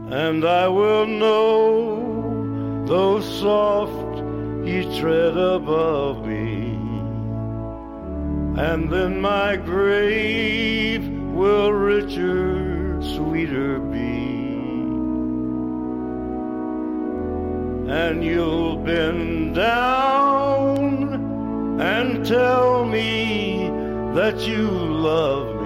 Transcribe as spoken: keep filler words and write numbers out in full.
and I will know, though soft ye tread above me, and then my grave will richer, sweeter be. And you'll bend down and tell me that you love me,